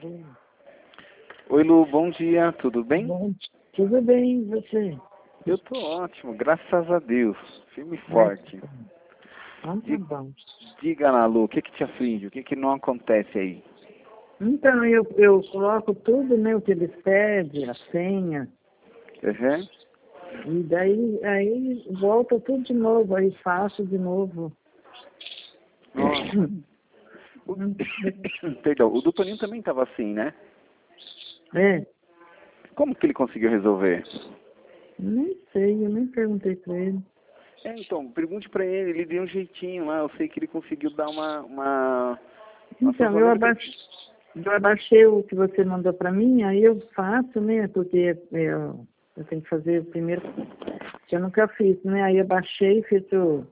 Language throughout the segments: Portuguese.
Oi, Lu, bom dia, tudo bem? Tudo bem, e você? Eu tô ótimo, graças a Deus, firme e forte. Então tá bom. Diga lá, Lu, o que te aflige, o que não acontece aí? Então, eu coloco tudo, né, o que eles pedem, a senha, Uhum. e daí aí volta tudo de novo, aí faço de novo. Nossa. Perdão, o do Toninho também estava assim, né? É, Como que ele conseguiu resolver? nem sei, eu nem perguntei pra ele. Então, pergunte pra ele, ele deu um jeitinho lá, eu sei que ele conseguiu dar uma Então, eu abaixei o que você mandou pra mim, aí eu faço, né, porque eu tenho que fazer o primeiro, que eu nunca fiz, né, aí eu baixei, fiz o...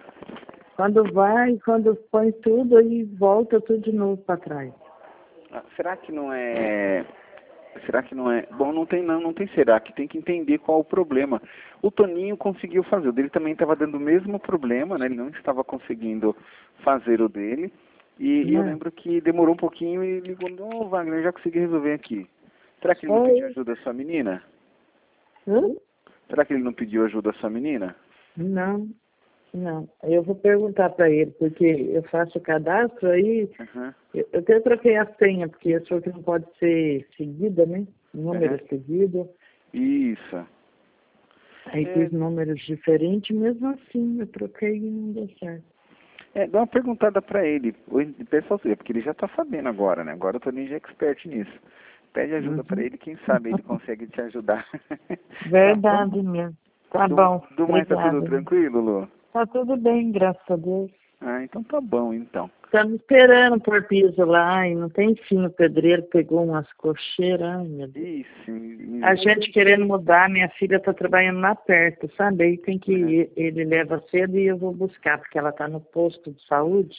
Quando põe tudo, aí volta tudo de novo para trás. Será que não é... Será que não é... Bom, não tem será, que tem que entender qual o problema. O Toninho conseguiu fazer, o dele também estava dando o mesmo problema, né? Ele não estava conseguindo fazer o dele. E eu lembro que demorou um pouquinho e ligou, não, Wagner, eu já consegui resolver aqui. Será que ele não pediu ajuda à sua menina? Será que ele não pediu ajuda à sua menina? Não. Eu vou perguntar para ele, porque eu faço o cadastro aí, eu até troquei a senha, porque eu sou que não pode ser seguida, né? Número seguido. Isso. Aí fiz números diferentes, mesmo assim, eu troquei e não deu certo. Dá uma perguntada para ele, pessoal, porque ele já está sabendo agora, né? Agora o Toninho já é expert nisso. Pede ajuda para ele, quem sabe ele consegue te ajudar. Verdade mesmo. Tá bom. Do mais tá tudo tranquilo, Lu? Tá tudo bem, graças a Deus. Ah, então tá bom, então. Estamos esperando por piso lá e não tem fim, o pedreiro pegou umas cocheiras, ai meu Deus. Isso. A gente querendo mudar, minha filha está trabalhando lá perto, sabe? Aí tem que ir, ele leva cedo e eu vou buscar, porque ela está no posto de saúde.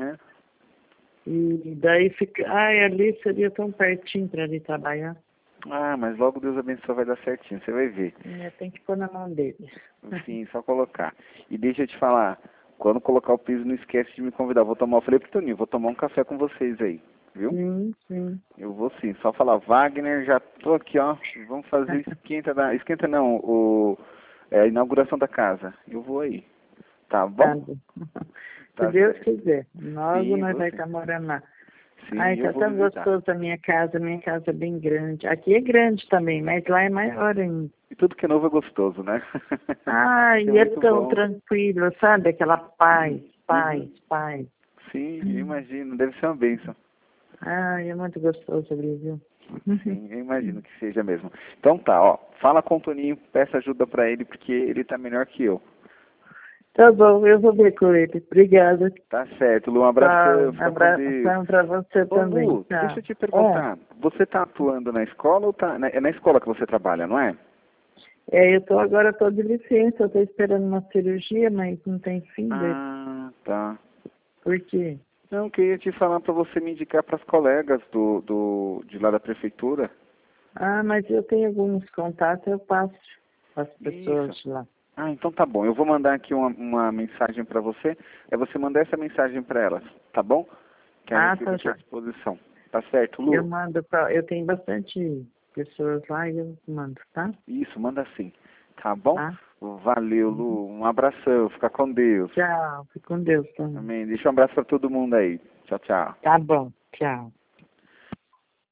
E daí fica, ali seria tão pertinho para ele trabalhar. Ah, mas logo Deus abençoe, vai dar certinho, você vai ver. Tem que pôr na mão dele. Sim, só colocar. E deixa eu te falar, quando colocar o piso, não esquece de me convidar. Eu falei pro Toninho, vou tomar um café com vocês aí, viu? Sim. Eu vou sim, só falar, Wagner, já tô aqui, ó, vamos fazer esquenta não, a inauguração da casa. Eu vou aí, tá bom? Se Deus quiser, nós vai estar morando lá. Sim, Tá tão gostoso a minha casa é bem grande. Aqui é grande também, mas lá é maior ainda. E tudo que é novo é gostoso, né? E é tão tranquilo, sabe? Aquela paz. Sim, eu imagino, deve ser uma bênção. É muito gostoso ali, viu? Sim, eu imagino que seja mesmo. Então tá, ó, fala com o Toninho, peça ajuda pra ele, porque ele tá melhor que eu. Tá bom, eu vou ver com ele. Obrigada. Tá certo, Lu, um abração. Um abração pra você também. Lu, deixa eu te perguntar, você tá atuando na escola ou tá... É na escola que você trabalha, não é? Agora tô de licença, eu tô esperando uma cirurgia, mas não tem fim dele. Tá. Por quê? Não, eu queria te falar pra você me indicar pras colegas de lá da prefeitura. Mas eu tenho alguns contatos, eu passo as pessoas de lá. Então tá bom. Eu vou mandar aqui uma mensagem para você. Você mandar essa mensagem para elas, tá bom? Que a gente fica à disposição. Tá certo, Lu? Eu tenho bastante pessoas lá e eu mando, tá? Isso, manda sim. Tá bom? Valeu, Lu. Um abração. Fica com Deus. Tchau. Fica com Deus também. Amém. Deixa um abraço para todo mundo aí. Tchau, tchau. Tá bom. Tchau.